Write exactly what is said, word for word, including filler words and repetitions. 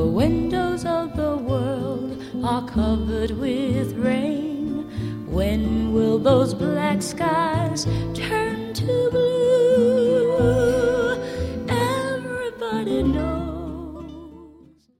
The windows of the world are covered with rain. When will those black skies